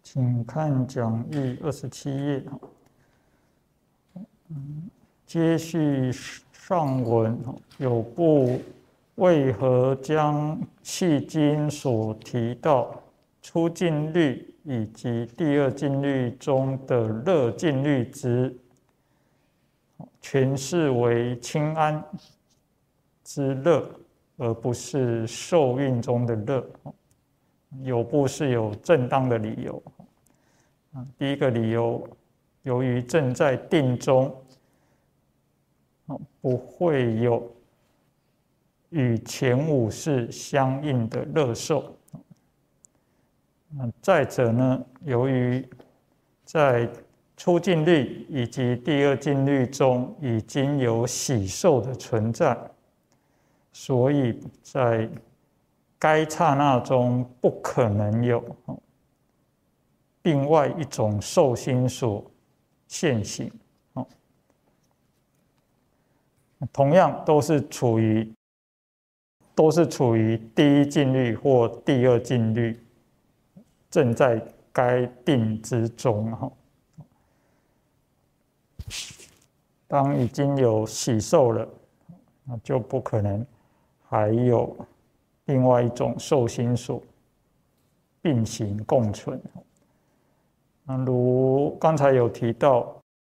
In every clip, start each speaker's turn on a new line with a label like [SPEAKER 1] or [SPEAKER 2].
[SPEAKER 1] 请看讲义27页。接续上文，有部为何将迄今所提到初静虑以及第二静虑中的乐静虑之诠释为清安之乐，而不是受孕中的乐。有部是有正当的理由。第一个理由，由于正在定中，不会有与前五识相应的乐受。再者呢，由于在初静虑以及第二静虑中已经有喜受的存在，所以在该刹那中不可能有另外一种受心所现行。同样都是处于第一静虑或第二静虑，正在该定之中。当已经有喜受了，就不可能还有另外一种受心所并行共存。如刚才有提到，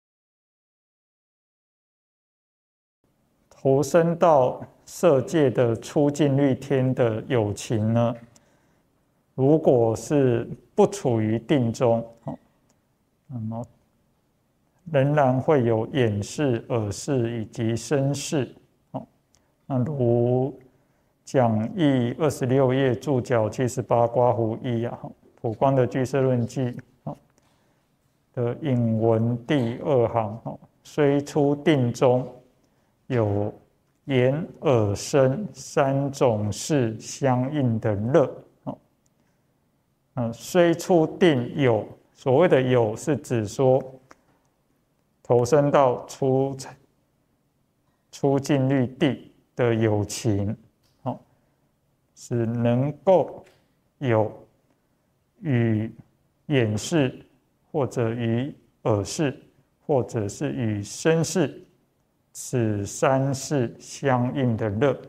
[SPEAKER 1] 投身到色界的初静虑天的有情呢，如果是不处于定中，那么仍然会有眼识、耳识以及身识。那如讲义26页注脚78刮胡一普光的俱舍论记的引文第2行，虽初定中有眼、耳、身三种识相应的乐。虽初定有，所谓的有是指说投身到初静虑地的有情，是能够有与眼识或者与耳识或者是与身识此三识相应的乐。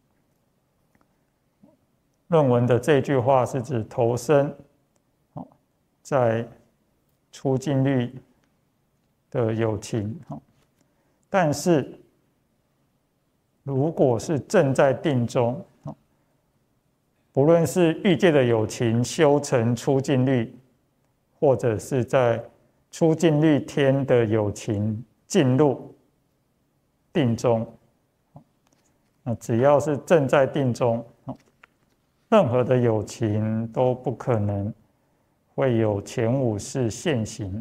[SPEAKER 1] 论文的这句话是指投身在初静虑的有情，但是如果是正在定中，不论是欲界的有情修成初静虑，或者是在初静虑天的有情进入定中，只要是正在定中，任何的有情都不可能会有前五识现行。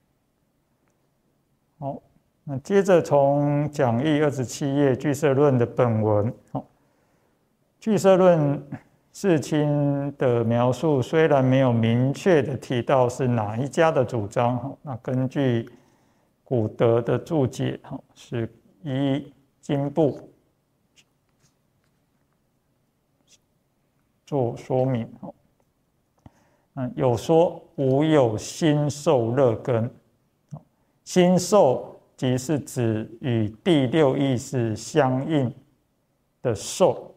[SPEAKER 1] 好，那接着从讲义27页俱舍论的本文，俱舍论世亲的描述虽然没有明确的提到是哪一家的主张，那根据古德的注解是依经部做说明。有说无有心受乐根，心受即是指与第六意识相应的受。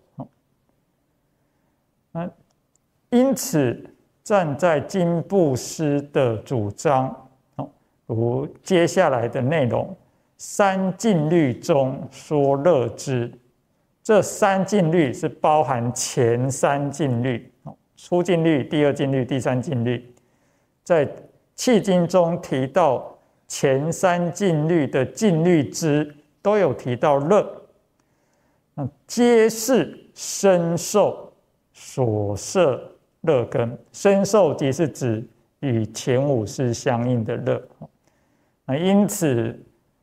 [SPEAKER 1] 因此站在经部师的主张，如接下来的内容，三静虑中说乐之，这三静虑是包含前三静虑，初静虑、第二静虑、第三静虑，在契经中提到前三静虑的静虑之都有提到乐，皆是身受所摄乐根。身受即是指与前五识相应的乐。因此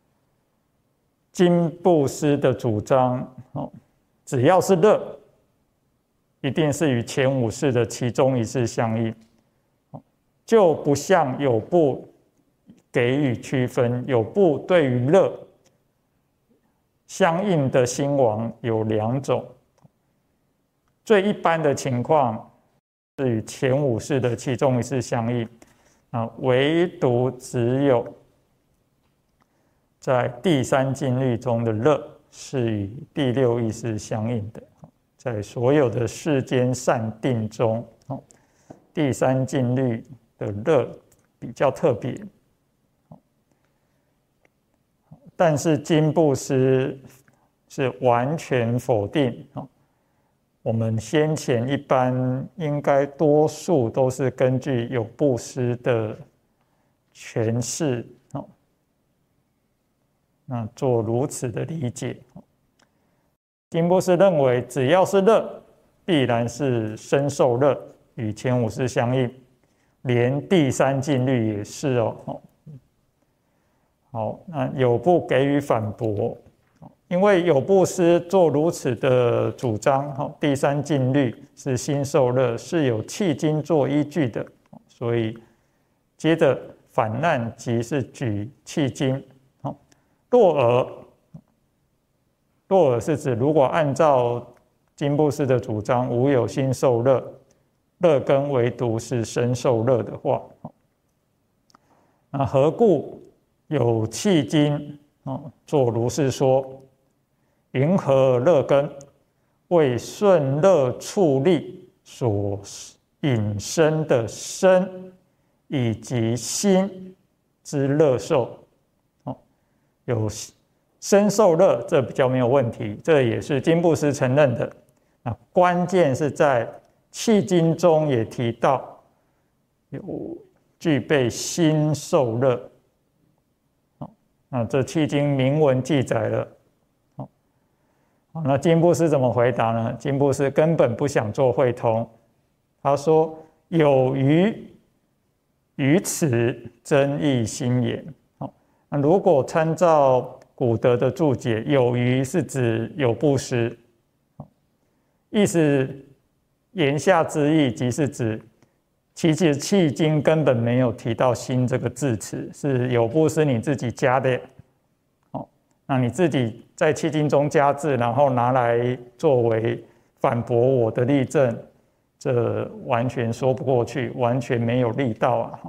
[SPEAKER 1] 经部师的主张，只要是乐，一定是与前五识的其中一识相应，就不像有部给予区分。有部对于乐相应的心王有两种，最一般的情况是与前五识的其中一识相应， 唯独只有在第三静虑中的乐是与第六意识相应的。在所有的世间善定中，第三静虑的乐比较特别。但是经布施是完全否定我们先前一般应该多数都是根据有布施的诠释那做如此的理解。经布施认为只要是乐必然是身受乐，与前五识相应，连第三静虑也是好，那有部给予反驳，因为有布施做如此的主张，第三静虑是心受乐，是有契经做依据的，所以接着反难即是举契经。若尔是指如果按照经布施的主张，无有心受乐，乐根唯独是身受乐的话，那何故有契经做如是说？云何乐根为顺乐处力所引生的身以及心之乐受？有身受乐，这比较没有问题，这也是经布施承认的。关键是在契经中也提到有具备心受乐。那这契经明文记载了。那经布施怎么回答呢？经布施根本不想做会通，他说有于此真义心言。那如果参照古德的注解，有余是指有布施，意思言下之意即是指其实契经根本没有提到心这个字词，是有布施你自己加的。那你自己在契经中加字，然后拿来作为反驳我的例证，这完全说不过去，完全没有力道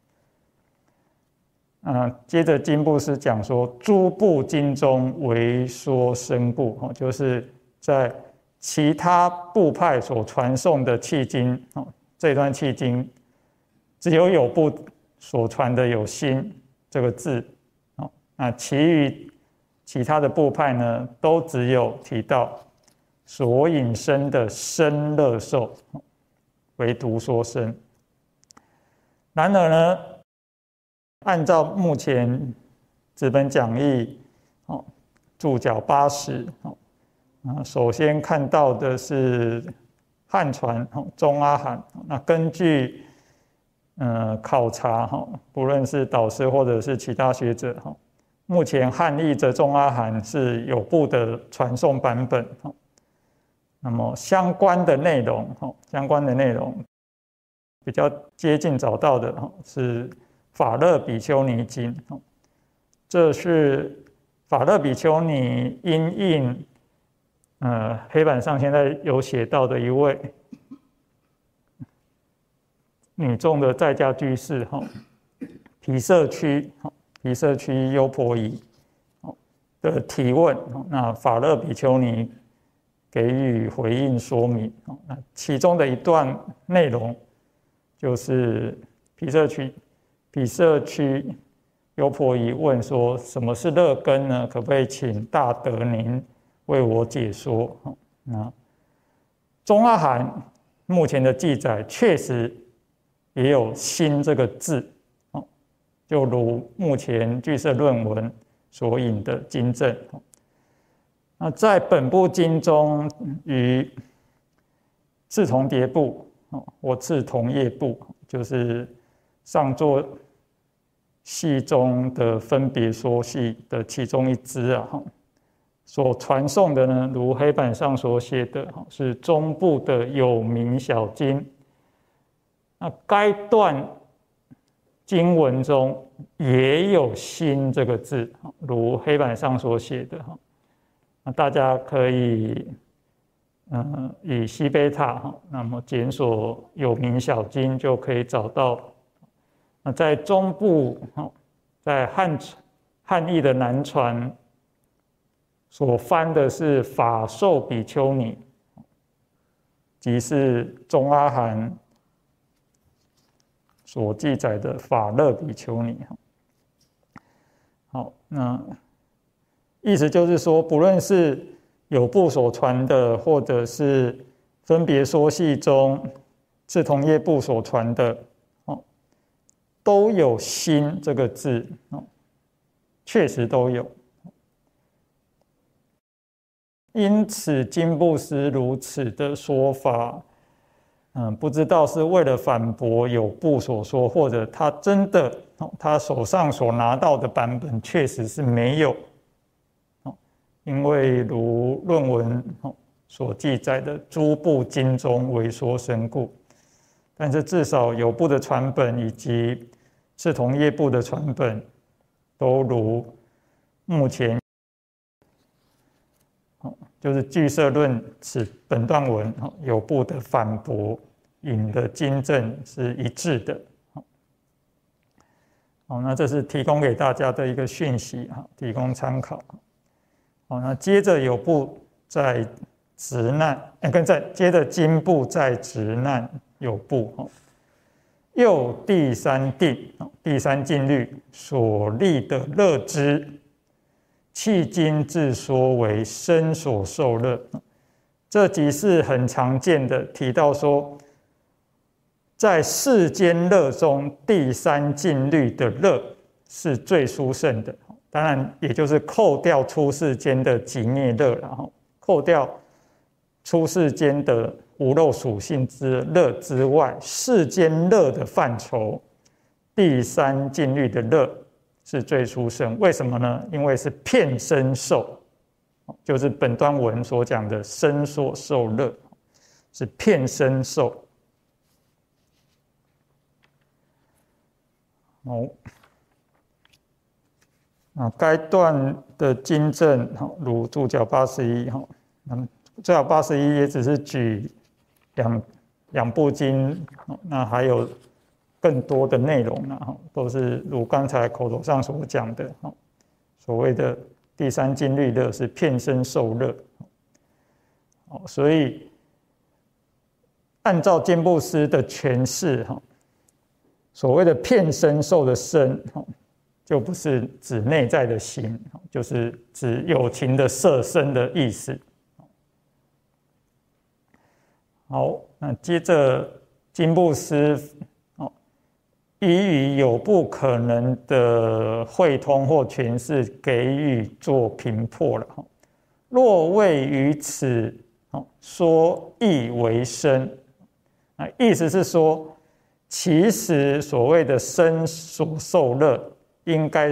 [SPEAKER 1] 接着经布施讲说，诸部经中唯说生部，就是在其他部派所传颂的契经，这段契经只有部所传的有心这个字，那其他的部派呢，都只有提到所引生的身乐受，唯独说身。然而呢，按照目前纸本讲义注脚80，首先看到的是汉传中阿含，那根据考察不论是导师或者是其他学者目前汉译的中阿含是有部的传颂版本，那么相关的内容比较接近找到的是法勒比丘尼经，这是法勒比丘尼因应黑板上现在有写到的一位女众的在家居士毗舍区优婆夷的提问，那法勒比丘尼给予回应说明。那其中的一段内容就是毗舍区优婆夷问说：“什么是乐根呢？可不可以请大德您为我解说？”那中阿含目前的记载确实也有心这个字。就如目前据舍论文所引的经证，那在本部经中，于次同叠部或次同业部，就是上座系中的分别说系的其中一支所传颂的呢，如黑板上所写的，是中部的有名小经。那该段经文中也有心这个字，如黑板上所写的，那大家可以以西贝塔那么检索有名小经就可以找到。 那在中部，在汉译的南传所翻的是法寿比丘尼，即是中阿含所记载的法乐比丘尼。好，那意思就是说，不论是有部所传的，或者是分别说系中志同业部所传的，都有心这个字，确实都有。因此金布施如此的说法，不知道是为了反驳有部所说，或者他真的他手上所拿到的版本确实是没有，因为如论文所记载的诸部经中为说深故，但是至少有部的传本以及志同业部的传本都如目前就是俱舍论此本段文有部的反驳引的经证是一致的。好，那这是提供给大家的一个讯息，提供参考。好，那接着有部在直难，接着经部在直难有部，又第三定，第三禁律所立的乐知，迄今自说为身所受乐，这即是很常见的提到说，在世间乐中，第三禁律的乐是最殊胜的。当然，也就是扣掉出世间的极灭乐，然后扣掉出世间的无漏属性之乐之外，世间乐的范畴，第三禁律的乐是最殊胜。为什么呢？因为是遍身受，就是本段文所讲的身所受乐，是遍身受。该段的经证如注脚81，注脚81也只是举两部经，那还有更多的内容呢，都是如刚才口头上所讲的，所谓的第三禁律乐是遍身受乐。所以按照经布施的诠释，所谓的遍身受的身，就不是指内在的心，就是指有情的色身的意思。好，那接着经布施依于有不可能的会通或诠释给予做评破了。若谓于此说义为身，意思是说，其实所谓的身所受乐，应该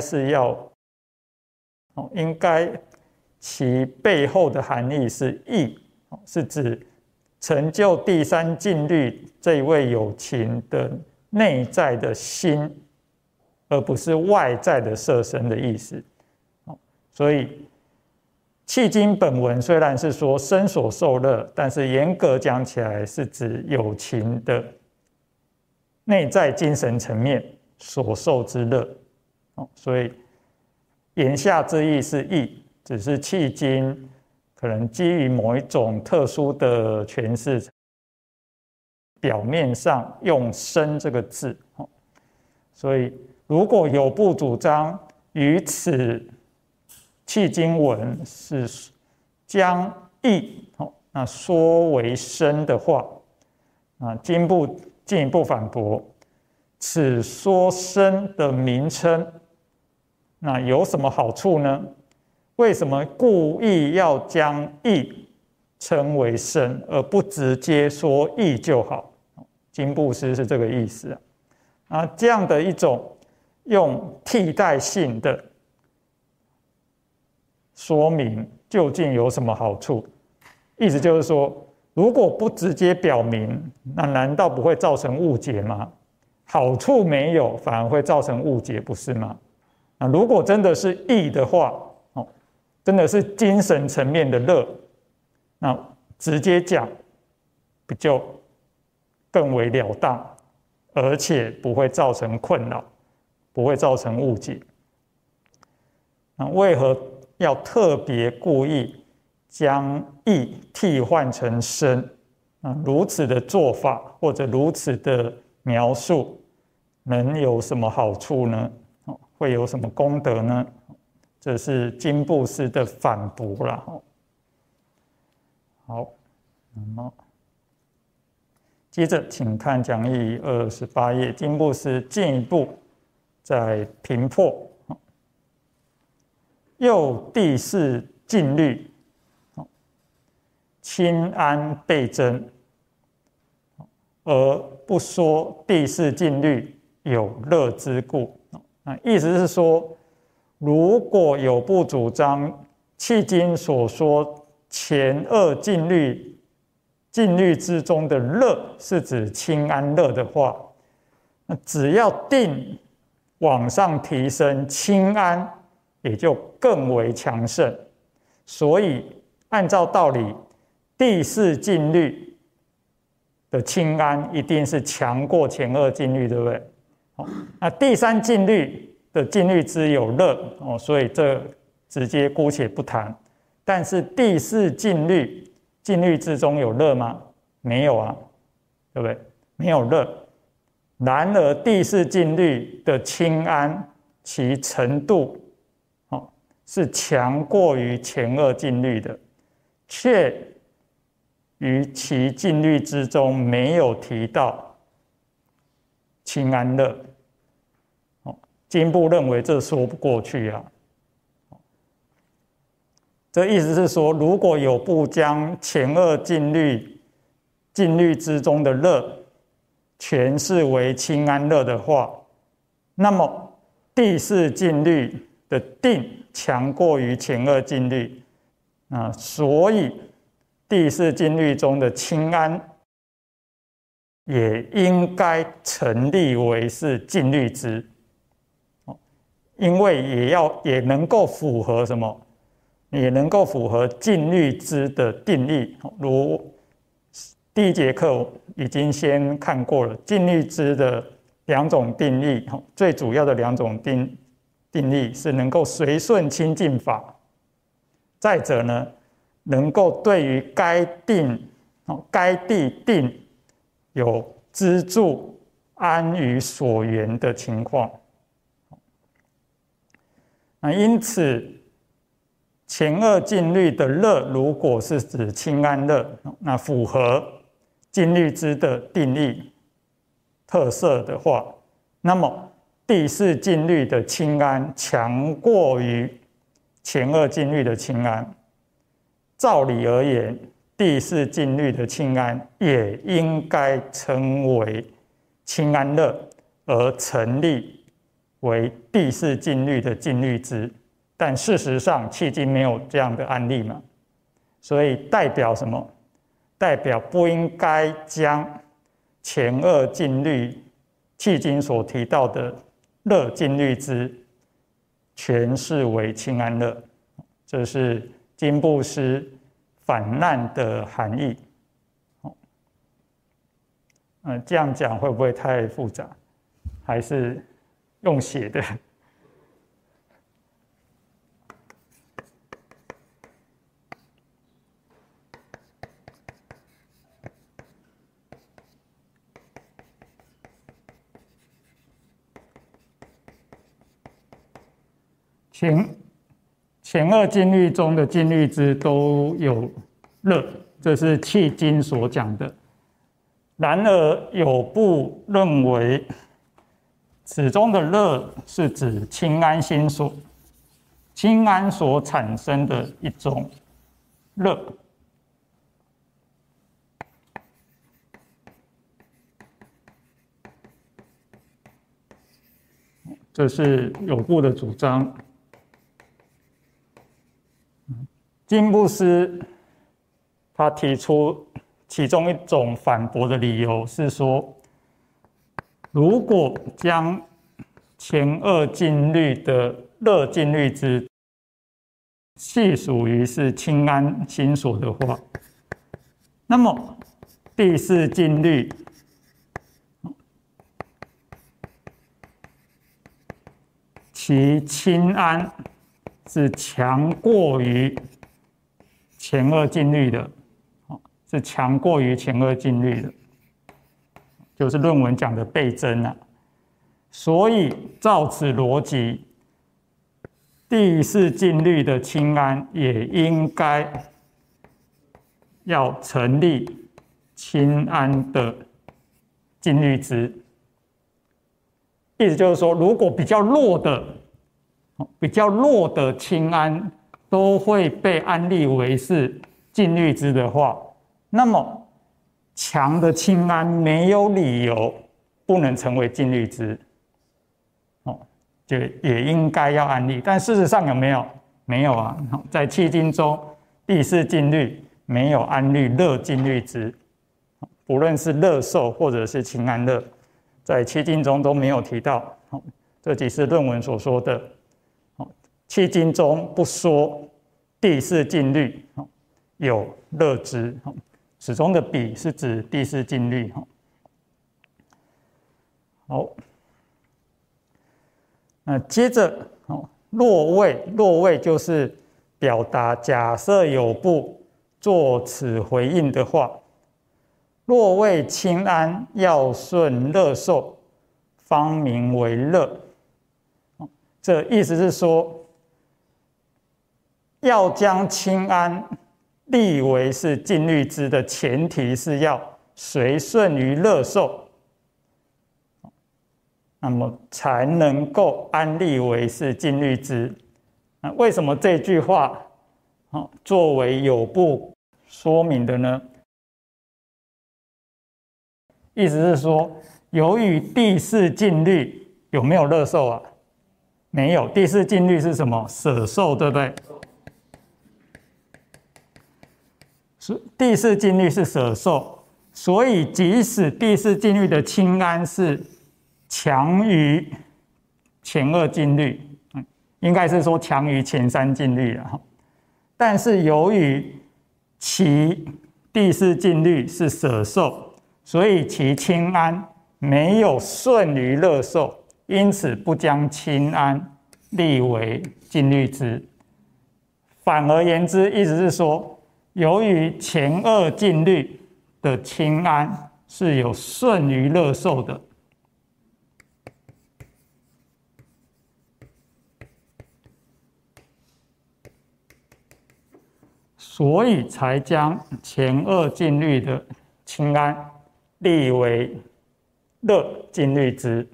[SPEAKER 1] 其背后的含义是义，是指成就第三禁律这一位有情的内在的心，而不是外在的色身的意思。所以迄今本文虽然是说身所受乐，但是严格讲起来是指有情的内在精神层面所受之乐。所以言下之意是义，只是迄今可能基于某一种特殊的诠释，表面上用身这个字。所以如果有部主张于此迄今文是将义那说为身的话，经部进一步反驳，此说身的名称那有什么好处呢？为什么故意要将义称为身，而不直接说义就好？经布施是这个意思啊。这样的一种用替代性的说明，究竟有什么好处？意思就是说，如果不直接表明，那难道不会造成误解吗？好处没有，反而会造成误解，不是吗？那如果真的是义的话，真的是精神层面的乐，那直接讲不就更为了当， 而且不会造成困扰，不会造成误解。那为何要特别故意将义替换成身？如此的做法或者如此的描述，能有什么好处呢？会有什么功德呢？这是经部师的反驳啦。好，那么接着请看讲义28页，经部师进一步再评破。又第四禁律，亲安倍增，而不说第四禁律有乐之故。意思是说，如果有部主张迄今所说前二禁律之中的乐是指亲安乐的话，那只要定往上提升，亲安也就更为强盛。所以按照道理，第四禁律的亲安一定是强过前二禁律，对不对？那第三禁律的禁律之有乐，所以这直接姑且不谈。但是第四禁律之中有乐吗？没有啊，对不对？没有乐。然而第四禁律的亲安，其程度是强过于前二禁律的，却于其禁律之中没有提到亲安乐。经部认为这说不过去啊。这意思是说，如果有部将前二禁律之中的乐诠释为亲安乐的话，那么第四禁律的定强过于前二禁律，所以第四禁律中的亲安也应该成立为是禁律之。因为也能够符合什么？也能够符合禁律之的定义。如第一节课已经先看过了，禁律之的两种定义，最主要的两种定义是能够随顺清净法，再者呢，能够对于该地定有资助安于所缘的情况。因此，前二禁律的乐，如果是指亲安乐，那符合禁律之的定义特色的话，那么第四禁律的亲安强过于前二禁律的亲安。照理而言，第四禁律的亲安也应该称为亲安乐，而成立为第四禁律的禁律之。但事实上迄今没有这样的案例嘛，所以代表什么？代表不应该将前二禁律迄今所提到的乐禁律之诠释为亲安乐，这是经部师反难的含义。这样讲会不会太复杂？还是用写的？前二禁律中的禁律之都有乐，这是迄今所讲的。然而有部认为，此中的乐是指亲安所产生的一种乐。这是有部的主张。经部师他提出其中一种反驳的理由是说，如果将前二禁律的乐禁律之系属于是亲安心所的话，那么第四禁律其氢胺是强过于前二进律的，是强过于前二进律的，就是论文讲的倍增啊。所以照此逻辑，第四进律的氢胺也应该要成立氢胺的进律值。意思就是说，如果比较弱的氢胺都会被安立为是进律值的话，那么强的氢胺没有理由不能成为进律值，就也应该要安立。但事实上有没有？没有啊，在迄今中第四进律没有安立热进律值，不论是热受或者是氢胺热，在迄今中都没有提到。这即是论文所说的。迄今中不说第四进律有热值，此中的比是指第四进律。好，那接着落位就是表达假设有部做此回应的话，若谓氢胺要顺热受，方名为热。这意思是说，要将氢胺立为是进律值的前提是要随顺于热受，那么才能够安立为是进律值。那为什么这句话作为有部说明的呢？意思是说，由于第四进律有没有热受啊？没有。第四进律是什么？舍受，对不对？第四进律是舍受，所以即使第四进律的氢胺是强于前二进律，应该是说强于前三进律了，但是由于其第四进律是舍受，所以其氢胺没有顺于热受，因此不将氢胺立为进律值。反而言之，意思是说，由于前二进律的氢胺是有顺于热受的，所以才将前二进律的氢胺立为热进律值。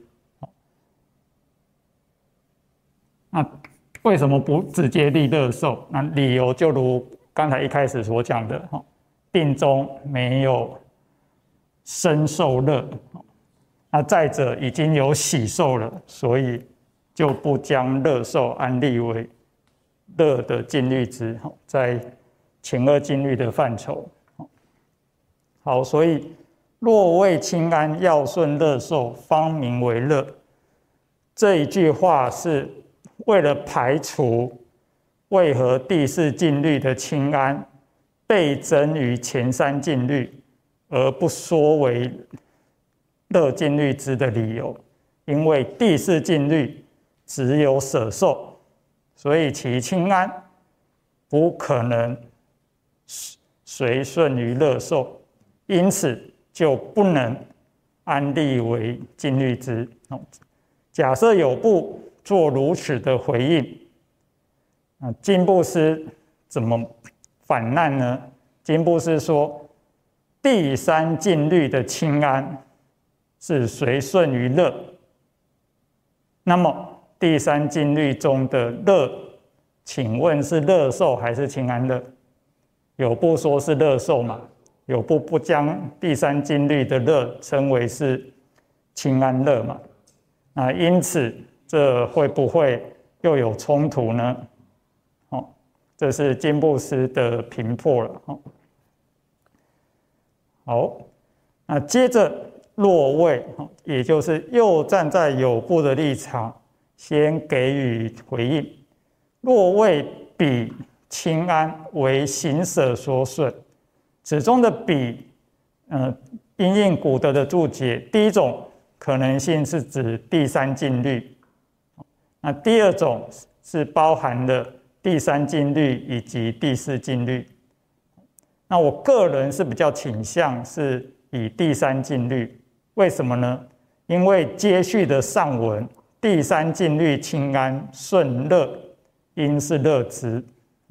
[SPEAKER 1] 那为什么不直接立热受？那理由就如刚才一开始所讲的，定中没有生受热，那再者已经有喜受了，所以就不将热受安立为热的进律值，在前二进律的范畴。好，所以若谓氢胺要顺热受，方名为热，这一句话是为了排除为何第四进律的氢胺倍增于前三进律而不说为热进律值的理由。因为第四进律只有舍受，所以其氢胺不可能随顺于热受，因此就不能安立为进律值。假设有部做如此的回应，金布斯怎么反难呢？金布斯说，第三进律的氢胺是随顺于热，那么第三进律中的热，请问是热受还是氢胺热？有部说是热受嘛，有部不将第三进律的热称为是氢胺热嘛，因此这会不会又有冲突呢？这是金布斯的评破了。好，那接着落位，也就是又站在有部的立场，先给予回应。落位比氢胺为行舍所损，此中的比，因应古德的注解，第一种可能性是指第三进律， 那第二种是包含了第三定律以及第四定律。那我个人是比较倾向是以第三定律，为什么呢？因为接续的上文第三定律清安顺热，因是热之。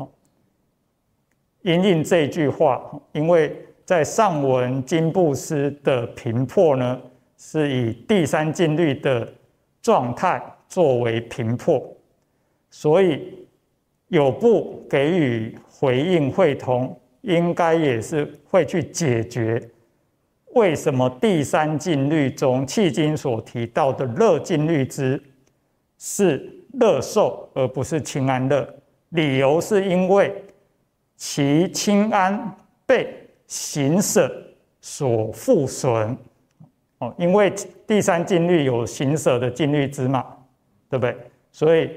[SPEAKER 1] 因应这句话，因为在上文金布施的评破呢，是以第三定律的状态作为评破，所以有部给予回应会同，应该也是会去解决为什么第三定律中迄今所提到的热定律之是热受而不是清安热，理由是因为其清安被行舍所复损。因为第三定律有行舍的定律之嘛，对不对？所以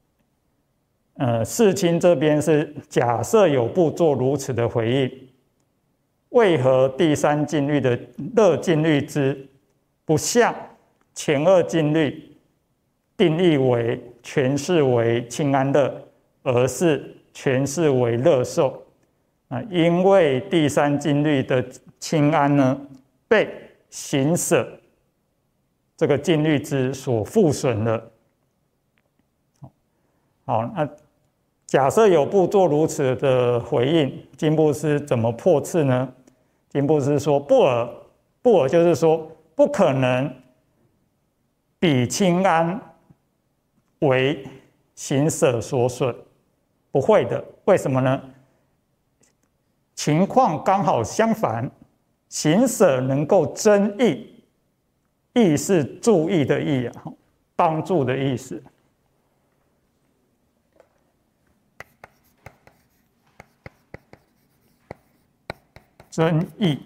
[SPEAKER 1] 世亲这边是假设有部做如此的回应，为何第三定律的热定律之不像前二定律定义为诠释为清安热，而是诠释为热受？因为第三定律的清安呢，被行舍这个定律之所复损了。好，那假设有部做如此的回应，金布施怎么破斥呢？金布施说不尔，不尔就是说不可能比清安为行舍所损，不会的。为什么呢？情况刚好相反，行舍能够增益，益是助益的益啊，帮助的意思。增益，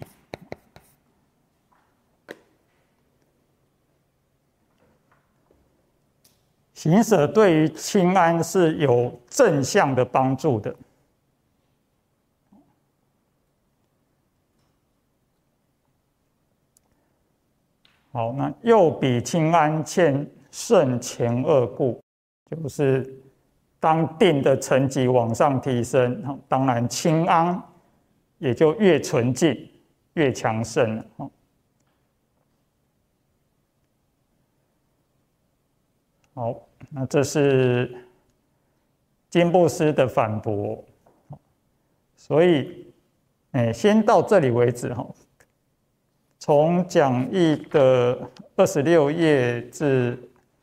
[SPEAKER 1] 行舍对于清安是有正向的帮助的。好，那又比清安欠胜前二故，就是当定的层级往上提升，当然清安也就越纯净、越强盛了。好，那这是金布施的反驳，所以，先到这里为止哈。从讲义的26页至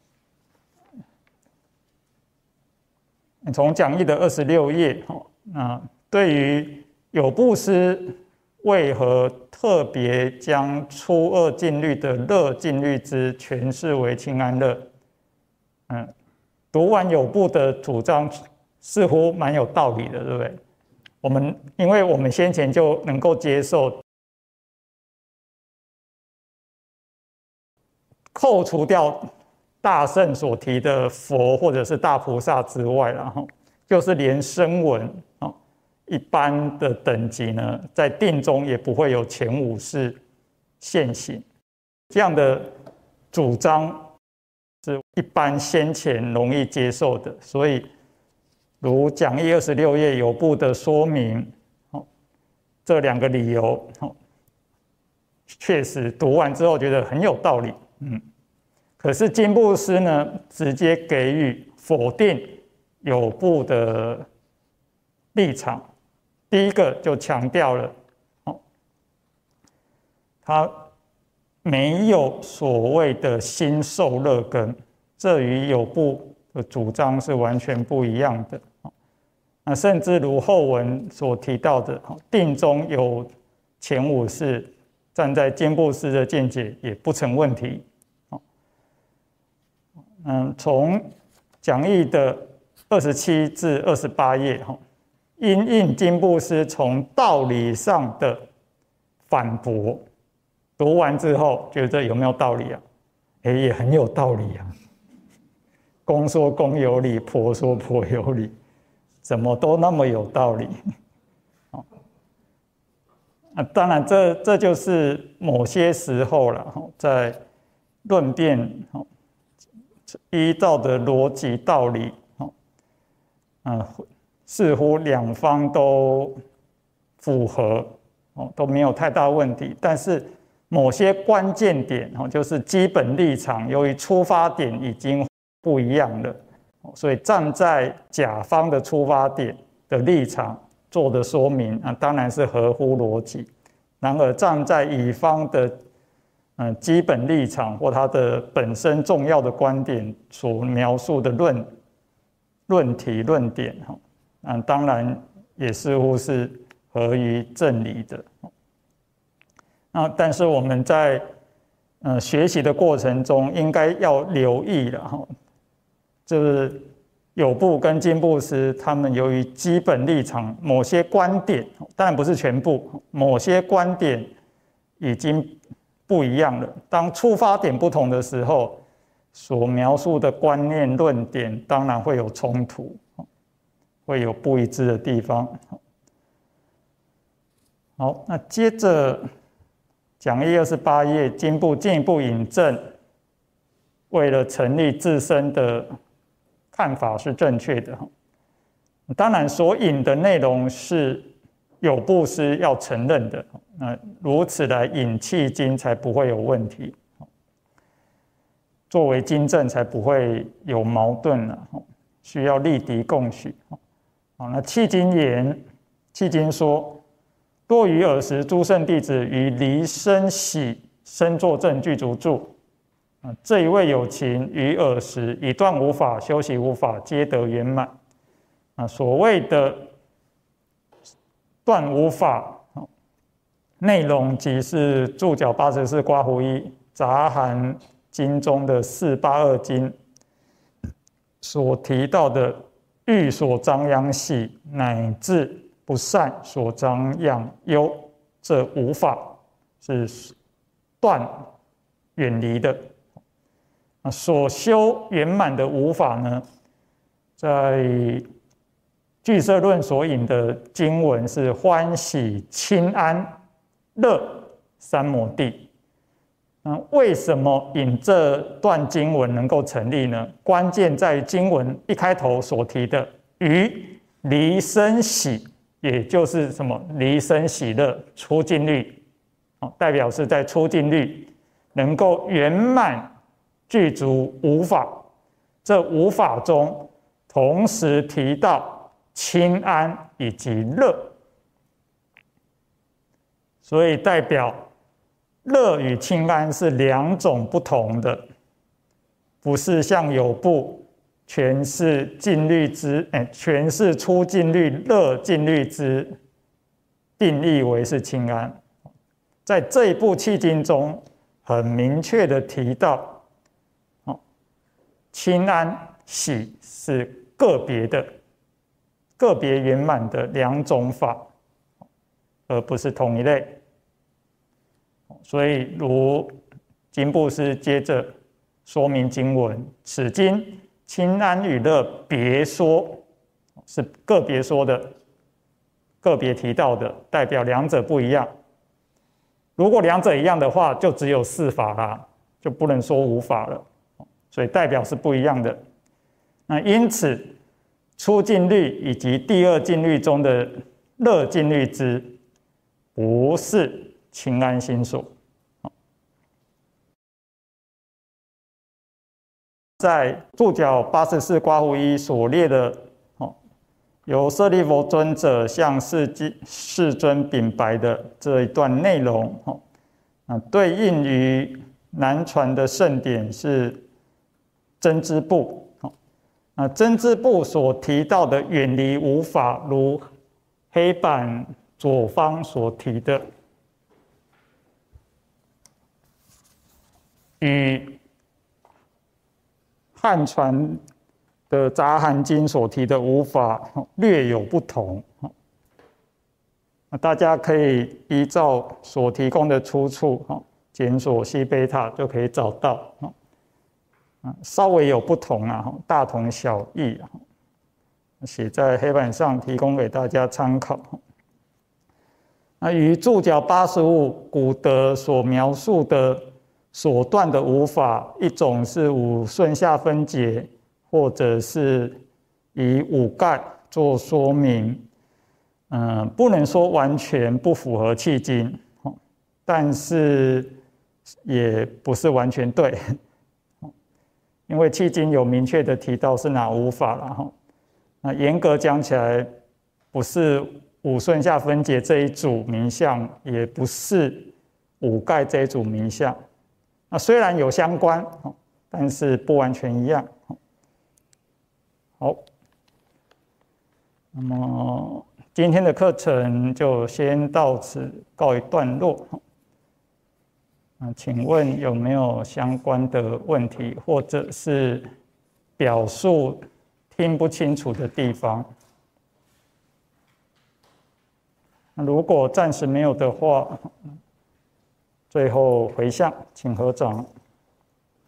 [SPEAKER 1] 从讲义的26页，那对于有部施为何特别将初二定律的热定律之诠释为清安热？读完有部的主张，似乎蛮有道理的，对不对？因为我们先前就能够接受。扣除掉大圣所提的佛或者是大菩萨之外，然后就是连声闻一般的等级呢，在定中也不会有前五识现行，这样的主张是一般先前容易接受的。所以如讲义26页有部的说明，这两个理由确实读完之后觉得很有道理。可是金布施呢，直接给予否定有部的立场。第一个就强调了，他没有所谓的心受热根，这与有部的主张是完全不一样的。那甚至如后文所提到的，定中有前五识，站在金布施的见解也不成问题。从讲义的27至28页，因应金布施从道理上的反驳，读完之后觉得有没有道理啊？也很有道理啊。公说公有理，婆说婆有理，怎么都那么有道理。当然这就是某些时候了，在论辩依照的逻辑道理，似乎两方都符合，都没有太大问题。但是某些关键点，就是基本立场，由于出发点已经不一样了，所以站在甲方的出发点的立场做的说明，当然是合乎逻辑。然而站在乙方的基本立场或他的本身重要的观点所描述的论题论点，当然也似乎是合于正理的。但是我们在学习的过程中，应该要留意了，就是有部跟金布施他们由于基本立场某些观点，当然不是全部，某些观点已经不一样了。当出发点不同的时候，所描述的观念论点当然会有冲突，会有不一致的地方。好，那接着讲义28页，经部进一步引证，为了成立自身的看法是正确的。当然所引的内容是有部师要承认的，如此来引契经才不会有问题，作为经证才不会有矛盾，需要立敌共许。那契经言，契经说，若于尔时诸圣弟子于离生喜身作证具足住，这一位有情于尔时以断无法、修习无法，皆得圆满。所谓的断无法，内容即是注脚84刮胡一杂含经中的482经所提到的欲所张扬喜，乃至不善所张扬忧，这无法是断远离的。所修圆满的无法呢，在俱舍论所引的经文是欢喜、清安、乐三摩地。为什么引这段经文能够成立呢？关键在于经文一开头所提的于离生喜，也就是什么离生喜乐出尽律，代表是在出尽律能够圆满具足无法。这无法中同时提到清安以及乐，所以代表乐与清安是两种不同的，不是像有部全是尽律之，全是出尽律、乐尽律之，定义为是清安。在这一部契经中，很明确的提到，清安喜是个别的、个别圆满的两种法，而不是同一类。所以如经部师接着说明经文，此经清安与乐别说，是个别说的，个别提到的，代表两者不一样。如果两者一样的话，就只有四法啦，就不能说无法了，所以代表是不一样的。那因此初尽律以及第二尽律中的乐尽律之，不是清安心所。在注脚84刮胡一所列的由舍利弗尊者向世尊禀白的这一段内容，对应于南传的圣典是真知部。真知部所提到的远离无法，如黑板左方所提的，与汉传的杂含经所提的无法略有不同。大家可以依照所提供的出处检索西贝塔就可以找到，稍微有不同大同小异，写在黑板上提供给大家参考。与注脚85古德所描述的所断的五法，一种是五顺下分解，或者是以五盖做说明。不能说完全不符合契经，但是也不是完全对，因为契经有明确的提到是哪五法了。那严格讲起来，不是五顺下分解这一组名相，也不是五盖这一组名相。那虽然有相关，但是不完全一样。好，那么今天的课程就先到此告一段落。请问有没有相关的问题，或者是表述听不清楚的地方？如果暂时没有的话，最后回向，请合掌。